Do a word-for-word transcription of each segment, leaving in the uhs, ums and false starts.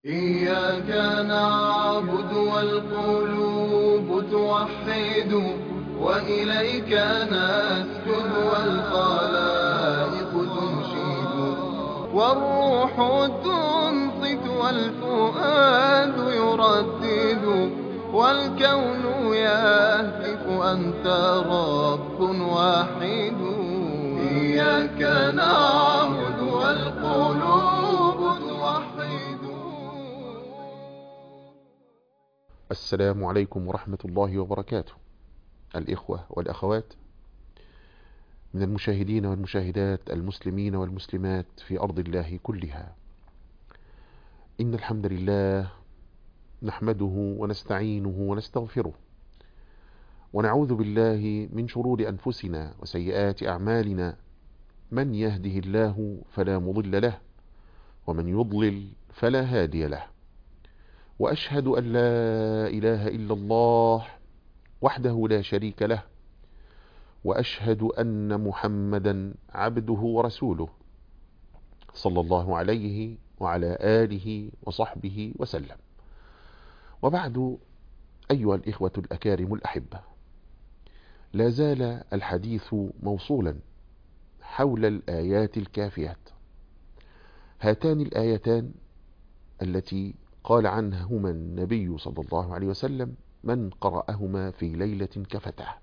إياك نعبد والقلوب توحد، وإليك نسجد والخلائق تنشد، والروح تنصت والفؤاد يردد، والكون يهتف أنت رب واحد. إياك نعبد والقلوب توحد. السلام عليكم ورحمة الله وبركاته. الإخوة والأخوات من المشاهدين والمشاهدات المسلمين والمسلمات في أرض الله كلها، إن الحمد لله نحمده ونستعينه ونستغفره، ونعوذ بالله من شرور أنفسنا وسيئات أعمالنا. من يهده الله فلا مضل له، ومن يضلل فلا هادي له. وأشهد أن لا إله إلا الله وحده لا شريك له، وأشهد أن محمدا عبده ورسوله، صلى الله عليه وعلى آله وصحبه وسلم. وبعد، أيها الإخوة الأكارم الأحبة، لا زال الحديث موصولا حول الآيات الكافيات. هاتان الآيتان التي قال عنهما النبي صلى الله عليه وسلم: من قرأهما في ليلة كفتاه.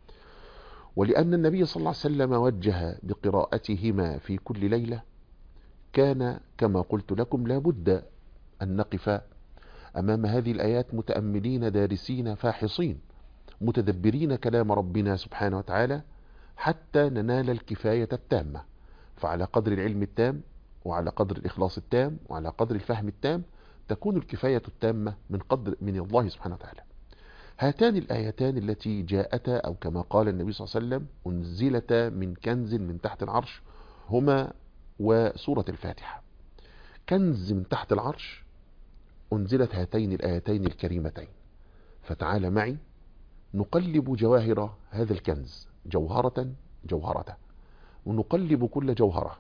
ولأن النبي صلى الله عليه وسلم وجه بقراءتهما في كل ليلة، كان كما قلت لكم لابد أن نقف أمام هذه الآيات متأملين دارسين فاحصين متدبرين كلام ربنا سبحانه وتعالى، حتى ننال الكفاية التامة. فعلى قدر العلم التام، وعلى قدر الإخلاص التام، وعلى قدر الفهم التام، تكون الكفاية التامة من قدر من الله سبحانه وتعالى. هاتان الآيتان التي جاءتا، أو كما قال النبي صلى الله عليه وسلم: أنزلتا من كنز من تحت العرش، هما وسورة الفاتحة. كنز من تحت العرش أنزلت هاتين الآيتين الكريمتين. فتعال معي نقلب جواهر هذا الكنز جوهرة جوهرة، ونقلب كل جوهرة،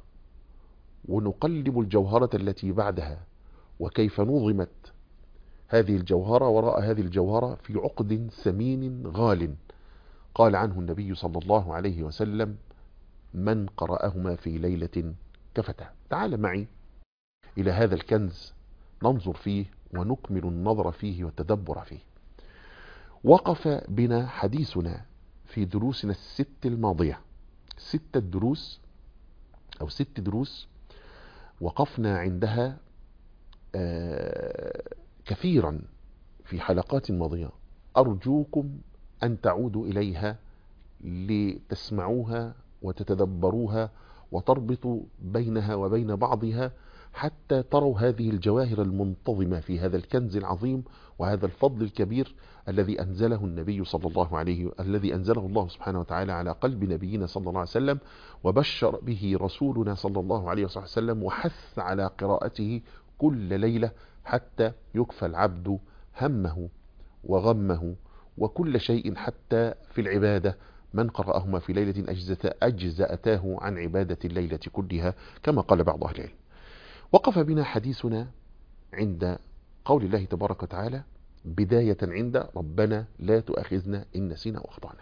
ونقلب الجوهرة التي بعدها، وكيف نظمت هذه الجوهرة وراء هذه الجوهرة في عقد ثمين غال قال عنه النبي صلى الله عليه وسلم: من قرأهما في ليلة كفتاه. تعال معي إلى هذا الكنز ننظر فيه ونكمل النظر فيه والتدبر فيه. وقف بنا حديثنا في دروسنا الست الماضية، ستة دروس أو ست دروس وقفنا عندها آه كثيرا في حلقات ماضية. أرجوكم أن تعودوا إليها لتسمعوها وتتدبروها وتربطوا بينها وبين بعضها، حتى تروا هذه الجواهر المنتظمة في هذا الكنز العظيم وهذا الفضل الكبير الذي أنزله النبي صلى الله عليه الذي أنزله الله سبحانه وتعالى على قلب نبينا صلى الله عليه وسلم، وبشر به رسولنا صلى الله عليه وسلم، وحث على قراءته كل ليلة حتى يكفى العبد همه وغمه وكل شيء، حتى في العبادة. من قرأهما في ليلة أجزأتاه عن عبادة الليلة كلها، كما قال بعض أهل العلم. وقف بنا حديثنا عند قول الله تبارك وتعالى بداية عند: ربنا لا تؤاخذنا إن نسينا وأخطأنا.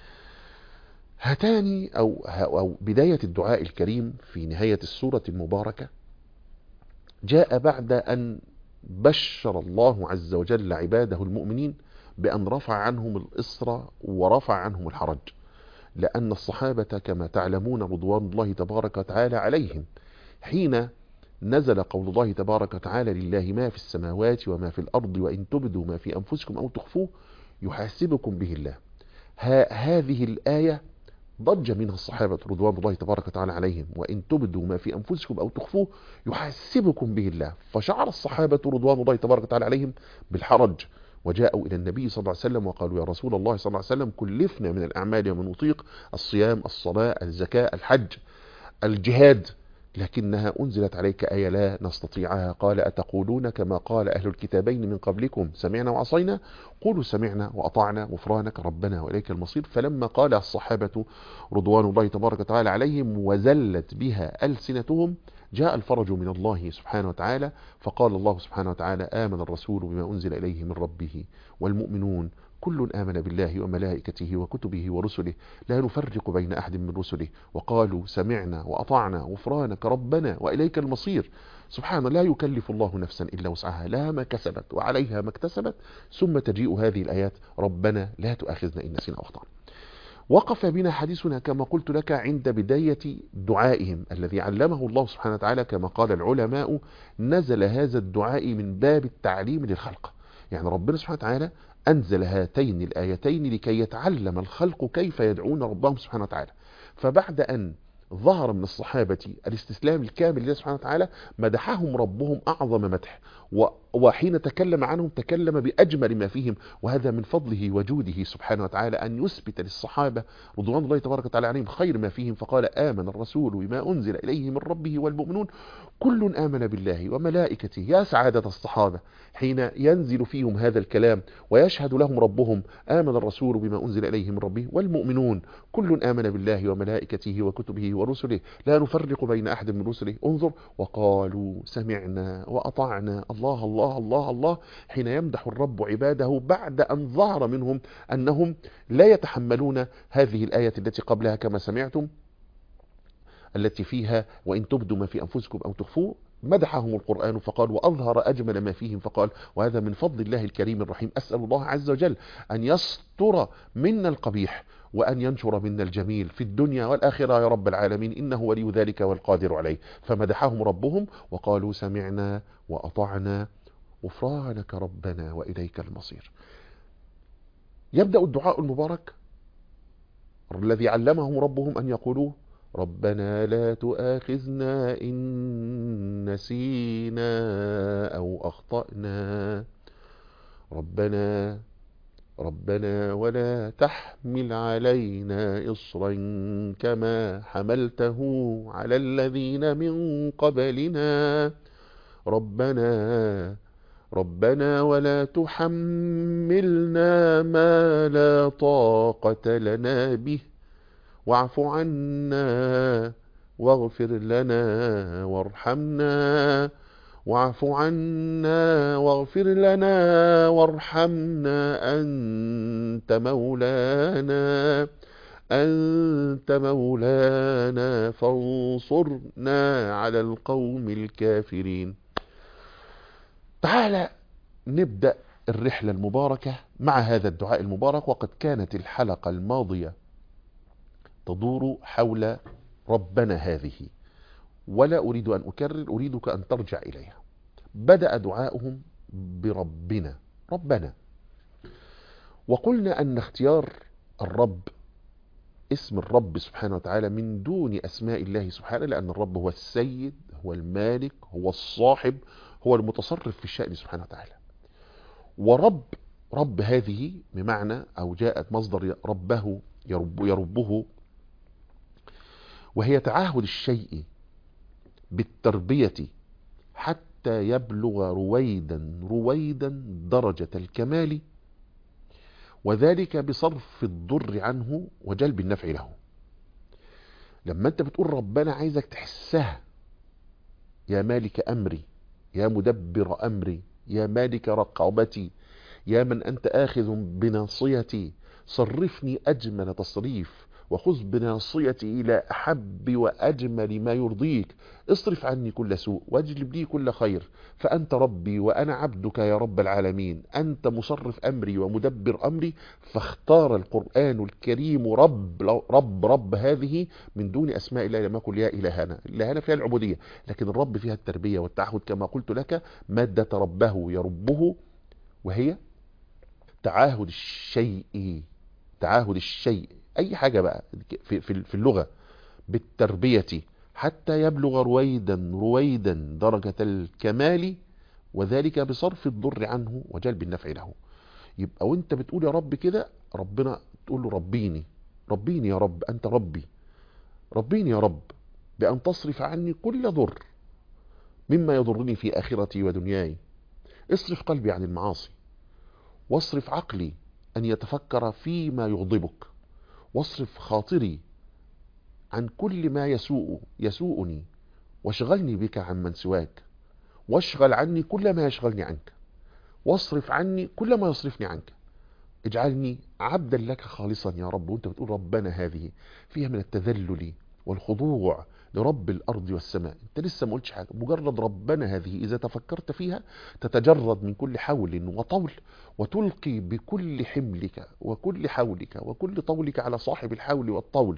هاتان أو, أو بداية الدعاء الكريم في نهاية السورة المباركة جاء بعد أن بشر الله عز وجل عباده المؤمنين بأن رفع عنهم الإصر ورفع عنهم الحرج. لأن الصحابة كما تعلمون رضوان الله تبارك وتعالى عليهم، حين نزل قول الله تبارك وتعالى: لله ما في السماوات وما في الأرض وإن تبدوا ما في أنفسكم أو تخفوه يحاسبكم به الله، هذه الآية ضج منها الصحابة رضوان الله تبارك وتعالى عليهم: وإن تبدوا ما في أنفسكم أو تخفوه يحاسبكم به الله. فشعر الصحابة رضوان الله تبارك وتعالى عليهم بالحرج، وجاءوا إلى النبي صلى الله عليه وسلم وقالوا: يا رسول الله صلى الله عليه وسلم، كلفنا من الأعمال ومن نطيق: الصيام، الصلاة، الزكاة، الحج، الجهاد، لكنها أنزلت عليك آية لا نستطيعها. قال: أتقولون كما قال أهل الكتابين من قبلكم سمعنا وعصينا؟ قولوا سمعنا وأطعنا غفرانك ربنا وإليك المصير. فلما قال الصحابة رضوان الله تبارك وتعالى عليهم وزلت بها ألسنتهم، جاء الفرج من الله سبحانه وتعالى، فقال الله سبحانه وتعالى: آمن الرسول بما أنزل إليه من ربه والمؤمنون كل آمن بالله وملائكته وكتبه ورسله لا نفرق بين أحد من رسله وقالوا سمعنا وأطعنا غفرانك ربنا وإليك المصير. سبحانه، لا يكلف الله نفسا إلا وسعها، لها ما كسبت وعليها ما اكتسبت. ثم تجيء هذه الآيات: ربنا لا تؤاخذنا إن نسينا أو أخطأنا. وقف بنا حديثنا كما قلت لك عند بداية دعائهم الذي علمه الله سبحانه وتعالى. كما قال العلماء: نزل هذا الدعاء من باب التعليم للخلق. يعني ربنا سبحانه وتعالى أنزل هاتين الآيتين لكي يتعلم الخلق كيف يدعون ربهم سبحانه وتعالى. فبعد أن ظهر من الصحابة الاستسلام الكامل لله سبحانه وتعالى، مدحهم ربهم أعظم مدح، وحين تكلم عنهم تكلم بأجمل ما فيهم. وهذا من فضله وجوده سبحانه وتعالى أن يثبت للصحابة رضوان الله تبارك وتعالى عليهم خير ما فيهم. فقال: آمن الرسول بما أنزل إليه من ربه والمؤمنون كل آمن بالله وملائكته. يا سعادة الصحابة حين ينزل فيهم هذا الكلام ويشهد لهم ربهم: آمن الرسول بما أنزل إليه من ربه والمؤمنون كل آمن بالله وملائكته وكتبه ورسله لا نفرق بين أحد من رسله. انظر: وقالوا سمعنا وأطعنا. الله الله الله الله، حين يمدح الرب عباده بعد أن ظهر منهم أنهم لا يتحملون هذه الآية التي قبلها كما سمعتم، التي فيها: وإن تبدوا ما في أنفسكم أو تخفوه. مدحهم القرآن فقال: وأظهر أجمل ما فيهم فقال: وهذا من فضل الله الكريم الرحيم. أسأل الله عز وجل أن يستر منا القبيح وأن ينشر منا الجميل في الدنيا والآخرة يا رب العالمين، إنه ولي ذلك والقادر عليه. فمدحهم ربهم وقالوا سمعنا وأطعنا غفرانك ربنا وإليك المصير. يبدأ الدعاء المبارك الذي علمهم ربهم أن يقولوه: ربنا لا تؤاخذنا إن نسينا أو أخطأنا، ربنا ربنا ولا تحمل علينا إصرا كما حملته على الذين من قبلنا، ربنا ربنا ولا تحملنا ما لا طاقة لنا به واعف عنا واغفر لنا وارحمنا واعف عنا واغفر لنا وارحمنا أنت مولانا أنت مولانا فانصرنا على القوم الكافرين. تعال نبدأ الرحلة المباركة مع هذا الدعاء المبارك. وقد كانت الحلقة الماضية تدور حول ربنا هذه، ولا أريد أن أكرر، أريدك أن ترجع إليها. بدأ دعاؤهم بربنا، ربنا. وقلنا أن اختيار الرب، اسم الرب سبحانه وتعالى، من دون أسماء الله سبحانه، لأن الرب هو السيد، هو المالك، هو الصاحب، هو المتصرف في الشأن سبحانه وتعالى. ورب، رب هذه بمعنى، أو جاءت مصدر ربه يرب يربه، وهي تعاهد الشيء بالتربية حتى يبلغ رويدا رويدا درجة الكمال، وذلك بصرف الضر عنه وجلب النفع له. لما انت بتقول ربنا عايزك تحسها: يا مالك أمري، يا مدبر أمري، يا مالك رقبتي، يا من أنت آخذ بناصيتي، صرفني أجمل تصريف وخذ بناصيتي إلى أحب وأجمل ما يرضيك، اصرف عني كل سوء واجلب لي كل خير، فأنت ربي وأنا عبدك يا رب العالمين، أنت مصرف أمري ومدبر أمري. فاختار القرآن الكريم رب رب رب هذه من دون أسماء الله. لم يقل يا إلهنا، إلهنا فيها العبودية، لكن الرب فيها التربية والتعهد. كما قلت لك، مادة ربه يربه، وهي تعاهد الشيء، تعاهد الشيء أي حاجة بقى في, في, في اللغة بالتربية حتى يبلغ رويدا رويدا درجة الكمال، وذلك بصرف الضر عنه وجلب النفع له. يبقى وانت بتقول يا رب كده، ربنا تقول له: ربيني ربيني يا رب، أنت ربي، ربيني يا رب بأن تصرف عني كل ضر مما يضرني في آخرتي ودنياي. اصرف قلبي عن المعاصي، واصرف عقلي أن يتفكر فيما يغضبك، واصرف خاطري عن كل ما يسوء يسوءني، واشغلني بك عمن سواك، واشغل عني كل ما يشغلني عنك، واصرف عني كل ما يصرفني عنك. اجعلني عبدا لك خالصا يا رب. وانت بتقول ربنا هذه فيها من التذلل والخضوع لرب الأرض والسماء. انت لسه ما قلتش حاجة، مجرد ربنا هذه إذا تفكرت فيها تتجرد من كل حول وطول، وتلقي بكل حملك وكل حولك وكل طولك على صاحب الحول والطول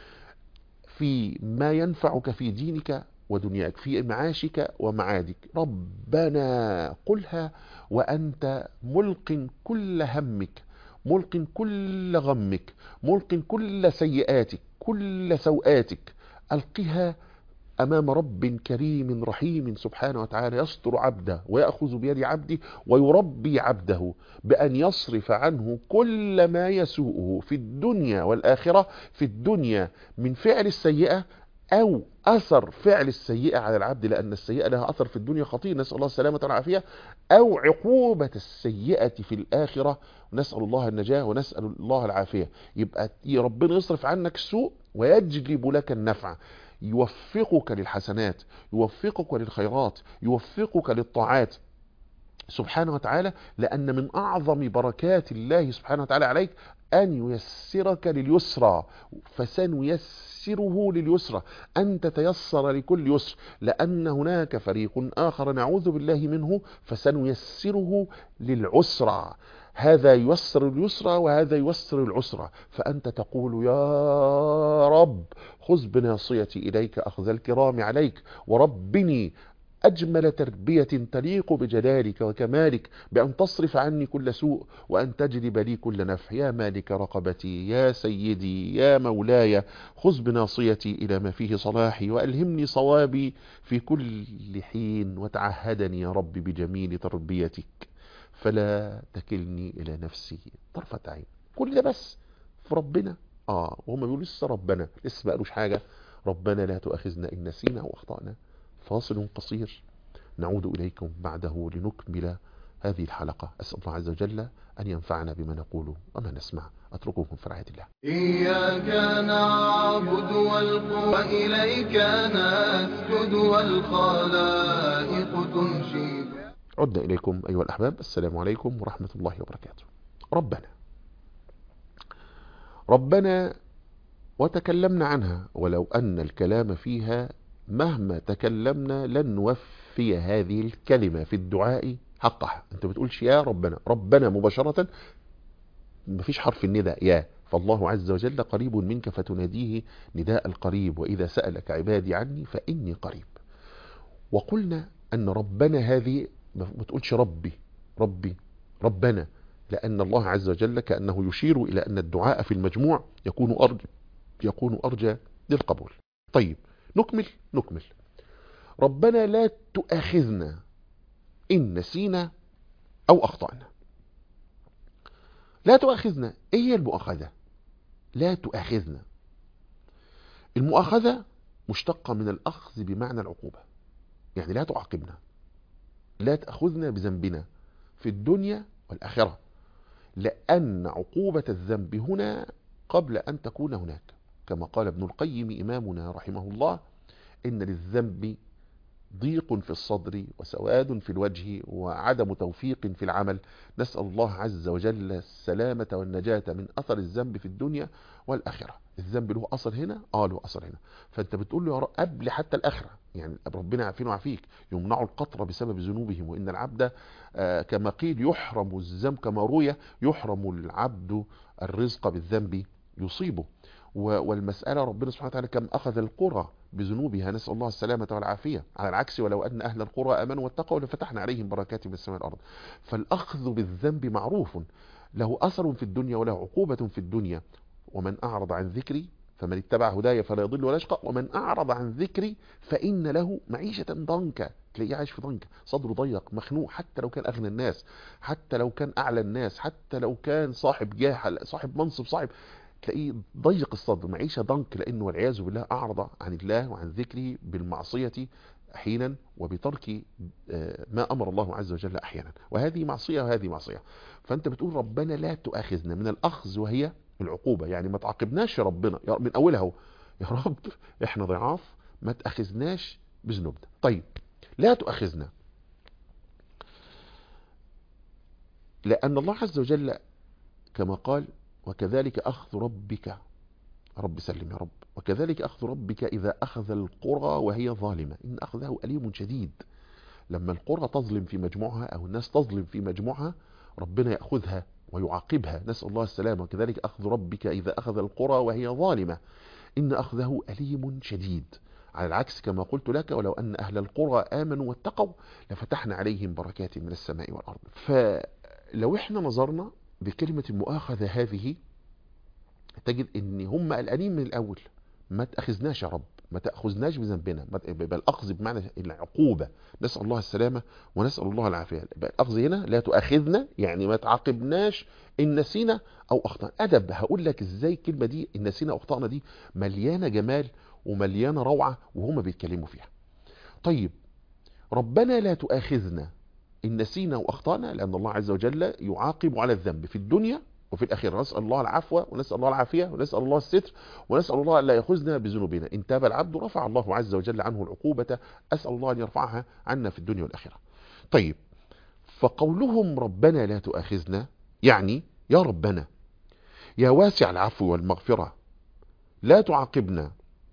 في ما ينفعك في دينك ودنياك، في معاشك ومعادك. ربنا قلها وأنت ملق كل همك، ملق كل غمك، ملق كل سيئاتك، كل سوآتك. ألقها أمام رب كريم رحيم سبحانه وتعالى يستر عبده ويأخذ بيد عبده ويربي عبده بأن يصرف عنه كل ما يسوءه في الدنيا والآخرة. في الدنيا من فعل السيئة أو أثر فعل السيئة على العبد، لأن السيئة لها أثر في الدنيا خطير، نسأل الله السلامة والعافية، أو عقوبة السيئة في الآخرة، نسأل الله النجاة ونسأل الله العافية. يبقى ربنا يصرف عنك السوء ويجلب لك النفع، يوفقك للحسنات، يوفقك للخيرات، يوفقك للطاعات سبحانه وتعالى. لأن من أعظم بركات الله سبحانه وتعالى عليك أن ييسرك لليسرى، فسنيسره لليسرى، أن تتيسر لكل يسر، لأن هناك فريق آخر نعوذ بالله منه فسنيسره للعسرى. هذا ييسر اليسرى وهذا ييسر العسرى، فأنت تقول يا رب خذ بناصيتي إليك أخذ الكرام عليك، وربني أجمل تربية تليق بجلالك وكمالك، بأن تصرف عني كل سوء وأن تجلب لي كل نفع. يا مالك رقبتي، يا سيدي، يا مولاي، خذ بناصيتي إلى ما فيه صلاحي، وألهمني صوابي في كل حين، وتعهدني يا رب بجميل تربيتك، فلا تكلني إلى نفسي طرفة عين. كل ده بس في ربنا. آه وهم بيقولوا لسه ربنا، لسه ما قالوش حاجة. ربنا لا تؤاخذنا إن نسينا أو أخطأنا. فاصل قصير نعود إليكم بعده لنكمل هذه الحلقة. أسأل الله عز وجل أن ينفعنا بما نقول وما نسمع. أترككم في رعاية الله. إياك نعبد والقوة وإليك نسجد والخلائق تنشد. عدنا إليكم أيها الأحباب، السلام عليكم ورحمة الله وبركاته. ربنا ربنا وتكلمنا عنها، ولو أن الكلام فيها مهما تكلمنا لن نوفي هذه الكلمة في الدعاء حقها. انت بتقولش يا ربنا، ربنا مباشرة مفيش حرف النداء يا، فالله عز وجل قريب منك فتناديه نداء القريب، وإذا سألك عبادي عني فإني قريب. وقلنا أن ربنا هذه ما تقولش ربي ربي ربنا، لأن الله عز وجل كأنه يشير إلى أن الدعاء في المجموع يكون أرجى يكون أرجى للقبول. طيب نكمل نكمل ربنا لا تؤاخذنا إن نسينا أو أخطأنا. لا تؤاخذنا، إيه هي المؤاخذة؟ لا تؤاخذنا، المؤاخذة مشتقة من الأخذ بمعنى العقوبة، يعني لا تعاقبنا، لا تأخذنا بذنبنا في الدنيا والآخرة، لأن عقوبة الذنب هنا قبل أن تكون هناك، كما قال ابن القيم إمامنا رحمه الله: إن للذنب ضيق في الصدر وسواد في الوجه وعدم توفيق في العمل. نسأل الله عز وجل السلامة والنجاة من أثر الذنب في الدنيا والآخرة. الذنب له أثر هنا، آه له أثر هنا. فأنت بتقول له يا رب قبل حتى الآخرة، يعني ربنا عافين وعافيك، يمنع القطر بسبب ذنوبهم، وإن العبد آه كما قيل يحرم الذنب، كما روي يحرم العبد الرزق بالذنب يصيبه. والمسألة ربنا سبحانه وتعالى كم أخذ القرى بذنوبها، نسأل الله السلامة والعافية، على العكس ولو أن أهل القرى آمنوا واتقوا لفتحنا عليهم بركات من السماء والأرض. فالأخذ بالذنب معروف له أثر في الدنيا وله عقوبة في الدنيا. ومن أعرض عن ذكري فمن اتبع هدايا فلا يضل ولا يشقى، ومن أعرض عن ذكري فإن له معيشة ضنكا. تلاقيه عايش في ضنك، صدره ضيق، مخنوق، حتى لو كان أغنى الناس، حتى لو كان أعلى الناس، حتى لو كان صاحب جاه، صاحب منصب، صاحب، تلاقيه ضيق الصدر، معيشة ضنك، لأنه والعياذ بالله أعرض عن الله وعن ذكره بالمعصية حينا وبترك ما أمر الله عز وجل أحيانا، وهذه معصية وهذه معصية. فأنت بتقول ربنا لا تؤاخذنا، من الأخذ وهي العقوبة، يعني ما تعاقبناش يا ربنا من أولها، يا رب احنا ضعاف ما تأخذناش بذنوبنا. طيب لا تؤاخذنا، لأن الله عز وجل كما قال وكذلك أخذ ربك، رب سلم يا رب، وكذلك أخذ ربك إذا أخذ القرى وهي ظالمة إن أخذه أليم شديد. لما القرى تظلم في مجموعها أو الناس تظلم في مجموعها ربنا يأخذها ويعاقبها، نسأل الله السلامة. وكذلك أخذ ربك إذا أخذ القرى وهي ظالمة إن أخذه أليم شديد. على العكس كما قلت لك ولو أن أهل القرى آمنوا واتقوا لفتحنا عليهم بركات من السماء والأرض. فلو احنا نظرنا بكلمة المؤاخذة هذه تجد ان هم قلقانين من الأول، ما تأخذناش يا رب، ما تأخذناش بذنبنا، بل أخذ بمعنى العقوبة، نسأل الله السلامة ونسأل الله العافية. الأخذ هنا لا تؤاخذنا يعني ما تعاقبناش إن نسينا أو أخطأنا. أدب، هقول لك إزاي الكلمة دي إن نسينا أو أخطأنا دي مليانة جمال ومليانة روعة وهم بيتكلموا فيها. طيب ربنا لا تؤاخذنا إن نسينا وأخطأنا، لأن الله عز وجل يعاقب على الذنب في الدنيا وفي الأخير. نسأل الله العفو ونسأل الله العافية ونسأل الله الستر ونسأل الله أن لا يأخذنا بذنوبنا. إن تاب العبد رفع الله عز وجل عنه العقوبة، أسأل الله أن يرفعها عنا في الدنيا والآخرة. طيب فقولهم ربنا لا تؤاخذنا يعني يا ربنا يا واسع العفو والمغفرة لا تعاقبنا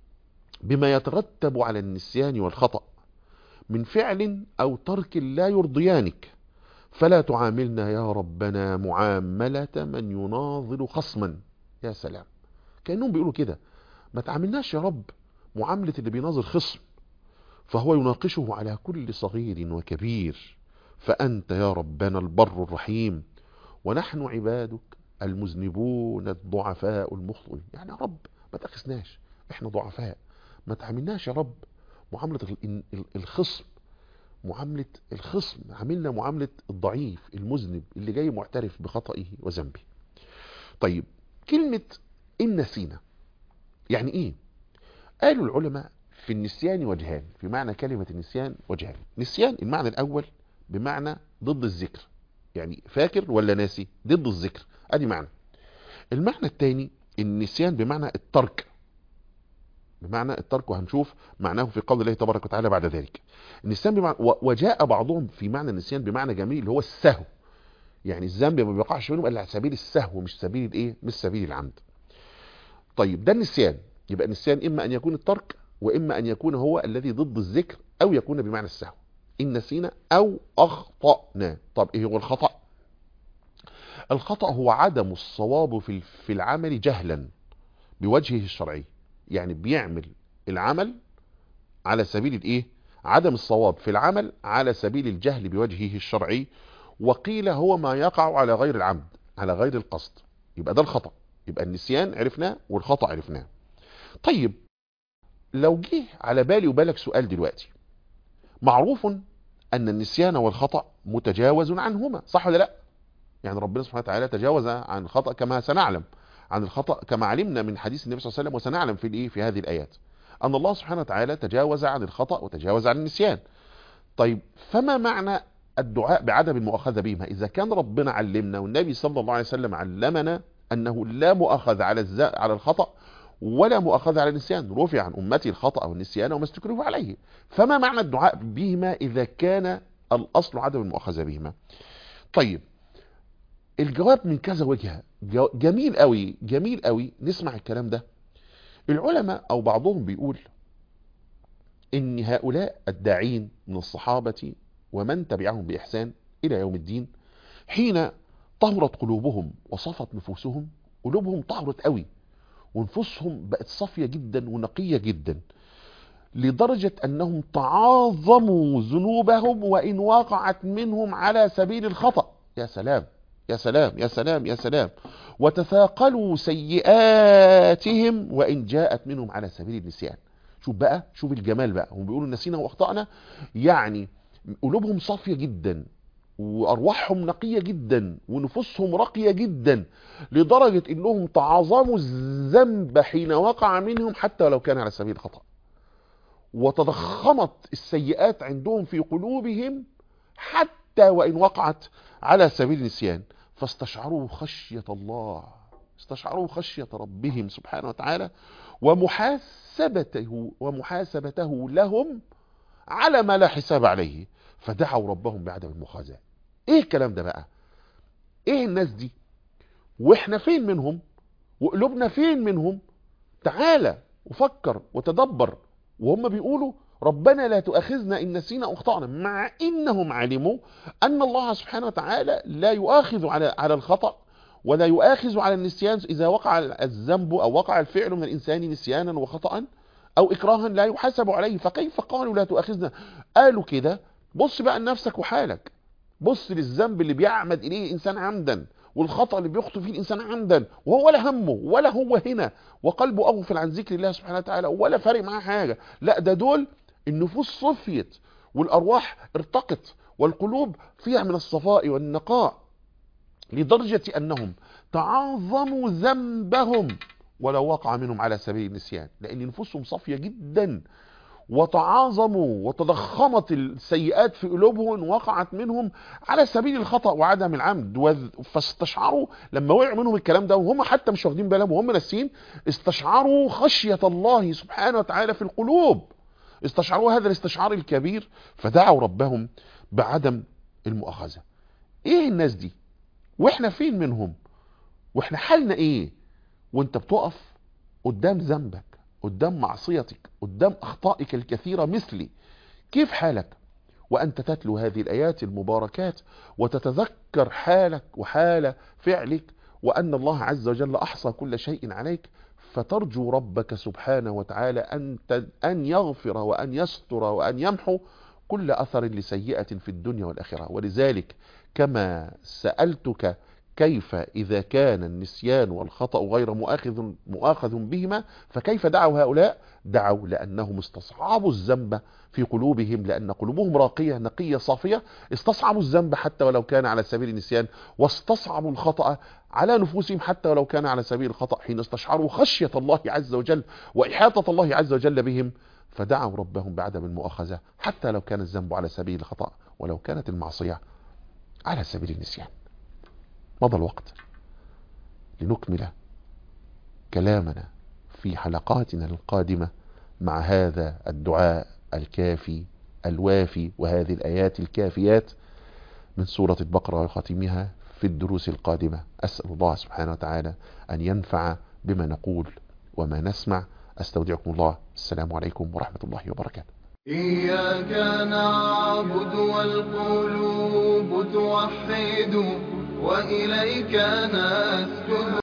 بما يترتب على النسيان والخطأ من فعل أو ترك لا يرضيانك، فلا تعاملنا يا ربنا معاملة من يناظر خصما. يا سلام، كأنهم بيقولوا كده ما تعاملناش يا رب معاملة اللي بيناظر خصم فهو يناقشه على كل صغير وكبير، فأنت يا ربنا البر الرحيم ونحن عبادك المذنبون الضعفاء المخطئين. يعني يا رب ما تأخذناش، احنا ضعفاء، ما تعاملناش يا رب معاملة الخصم، معاملة الخصم عاملنا معاملة الضعيف المذنب اللي جاي معترف بخطئه وذنبه. طيب كلمة إن نسينا يعني إيه؟ قالوا العلماء في النسيان وجهان، في معنى كلمة النسيان وجهان. نسيان المعنى الأول بمعنى ضد الذكر، يعني فاكر ولا ناسي، ضد الذكر، ادي معنى. المعنى الثاني النسيان بمعنى الترك، بمعنى الترك، وهنشوف معناه في قول الله تبارك وتعالى بعد ذلك. النسيان بمعنى، وجاء بعضهم في معنى النسيان بمعنى جميل اللي هو السهو، يعني الذنب ما بيقعش منه الا على سبيل السهو مش سبيل الايه، مش سبيل العمد. طيب ده النسيان، يبقى النسيان اما ان يكون الترك واما ان يكون هو الذي ضد الذكر او يكون بمعنى السهو، ان نسينا او اخطأنا. طب ايه هو الخطأ؟ الخطأ هو عدم الصواب في في العمل جهلا بوجهه الشرعي، يعني بيعمل العمل على سبيل الايه، عدم الصواب في العمل على سبيل الجهل بوجهه الشرعي، وقيل هو ما يقع على غير العمد على غير القصد. يبقى ده الخطأ، يبقى النسيان عرفناه والخطأ عرفناه. طيب لو جه على بالي وبالك سؤال دلوقتي، معروف ان النسيان والخطأ متجاوز عنهما، صح ولا لا؟ يعني ربنا سبحانه وتعالى تجاوز عن الخطأ كما سنعلم، عن الخطأ كما علمنا من حديث النبي صلى الله عليه وسلم، وسنعلم في الايه في هذه الايات ان الله سبحانه وتعالى تجاوز عن الخطأ وتجاوز عن النسيان. طيب فما معنى الدعاء بعدم المؤاخذة بهما اذا كان ربنا علمنا والنبي صلى الله عليه وسلم علمنا انه لا مؤاخذة على الز... على الخطأ ولا مؤاخذة على النسيان، رفع عن امتي الخطأ والنسيان وما استكرهوا عليه. فما معنى الدعاء بهما اذا كان الاصل عدم المؤاخذة بهما؟ طيب الجواب من كذا وجهة، جميل قوي جميل قوي نسمع الكلام ده. العلماء او بعضهم بيقول ان هؤلاء الداعين من الصحابة ومن تبعهم بإحسان الى يوم الدين حين طهرت قلوبهم وصفت نفوسهم، قلوبهم طهرت قوي ونفوسهم بقت صافية جدا ونقية جدا لدرجة انهم تعاظموا ذنوبهم وان وقعت منهم على سبيل الخطأ. يا سلام يا سلام يا سلام يا سلام. وتثاقلوا سيئاتهم وإن جاءت منهم على سبيل النسيان. شوف بقى، شوف الجمال بقى، هم بيقولوا نسينا واخطأنا، يعني قلوبهم صافية جدا وأرواحهم نقية جدا ونفوسهم راقية جدا لدرجة إنهم تعظموا الذنب حين وقع منهم حتى ولو كان على سبيل الخطأ، وتضخمت السيئات عندهم في قلوبهم حتى وإن وقعت على سبيل النسيان، فاستشعروا خشية الله، استشعروا خشية ربهم سبحانه وتعالى ومحاسبته ومحاسبته لهم على ما لا حساب عليه فدعوا ربهم بعدم المخازاة. ايه الكلام ده بقى؟ ايه الناس دي؟ واحنا فين منهم؟ وقلوبنا فين منهم؟ تعالى وفكر وتدبر وهم بيقولوا ربنا لا تؤاخذنا إن نسينا أو أخطأنا، مع إنهم علموا أن الله سبحانه وتعالى لا يؤاخذ على على الخطأ ولا يؤاخذ على النسيان إذا وقع الذنب أو وقع الفعل من الإنسان نسيانا وخطأ أو إكراها لا يحاسب عليه. فكيف قالوا لا تؤاخذنا؟ قالوا كده. بص بقى لنفسك وحالك، بص للذنب اللي بيعمد إليه الإنسان عمدا والخطأ اللي بيخطئ فيه الإنسان عمدا وهو ولا همه ولا هو هنا وقلبه أغفل عن ذكر الله سبحانه وتعالى ولا فارق معاه حاجة. لا، ده دول النفوس صفيت والأرواح ارتقت والقلوب فيها من الصفاء والنقاء لدرجة أنهم تعظموا ذنبهم ولو وقع منهم على سبيل النسيان، لأن نفوسهم صافية جدا وتعاظموا وتضخمت السيئات في قلوبهم وقعت منهم على سبيل الخطأ وعدم العمد. فاستشعروا لما وقع منهم الكلام ده وهم حتى مش واخدين بالهم وهم ناسين، استشعروا خشية الله سبحانه وتعالى في القلوب، استشعروا هذا الاستشعار الكبير فدعوا ربهم بعدم المؤاخذة. ايه الناس دي؟ واحنا فين منهم؟ واحنا حالنا ايه وانت بتقف قدام ذنبك، قدام معصيتك، قدام اخطائك الكثيرة مثلي؟ كيف حالك وانت تتلو هذه الايات المباركات وتتذكر حالك وحال فعلك وان الله عز وجل احصى كل شيء عليك، فترجو ربك سبحانه وتعالى ان ان يغفر وان يستر وان يمحو كل اثر لسيئة في الدنيا والاخرة. ولذلك كما سألتك كيف إذا كان النسيان والخطأ غير مؤاخذ مؤاخذ بهما، فكيف دعوا هؤلاء؟ دعوا لأنهم استصعبوا الذنب في قلوبهم، لأن قلوبهم راقية نقية صافية، استصعبوا الذنب حتى ولو كان على سبيل النسيان، واستصعبوا الخطأ على نفوسهم حتى ولو كان على سبيل الخطأ، حين استشعروا خشية الله عز وجل وإحاطة الله عز وجل بهم فدعوا ربهم بعدم المؤاخذة حتى لو كان الذنب على سبيل الخطأ ولو كانت المعصية على سبيل النسيان. مضى الوقت لنكمل كلامنا في حلقاتنا القادمة مع هذا الدعاء الكافي الوافي وهذه الآيات الكافيات من سورة البقرة وخاتمها في الدروس القادمة. أسأل الله سبحانه وتعالى أن ينفع بما نقول وما نسمع. أستودعكم الله. السلام عليكم ورحمة الله وبركاته. إياك نعبد والقلوب توحد وإليك نسجد.